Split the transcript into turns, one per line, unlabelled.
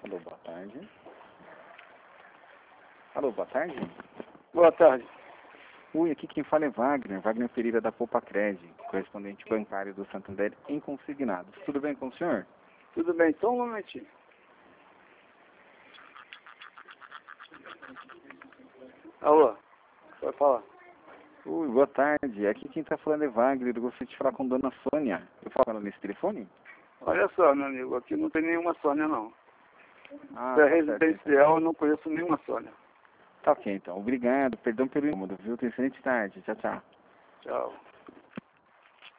Alô, boa tarde. Alô, boa tarde.
Boa tarde.
Oi, aqui quem fala é Wagner Pereira da Poupa-Cred, correspondente bancário do Santander em consignados. Tudo bem com o senhor?
Tudo bem, só um momentinho. Alô, pode falar.
Oi, boa tarde. Aqui quem está falando é Wagner. Eu gostaria de falar com Dona Sônia. Eu falo com ela nesse telefone?
Olha só, meu amigo, aqui não tem nenhuma Sônia, não.
Ah,
Se é
tá certo,
residencial, eu não conheço nenhuma Sônia.
Tá ok, então. Obrigado. Perdão pelo incômodo, viu? Tenha excelente tarde. Tchau, tchau.
Tchau.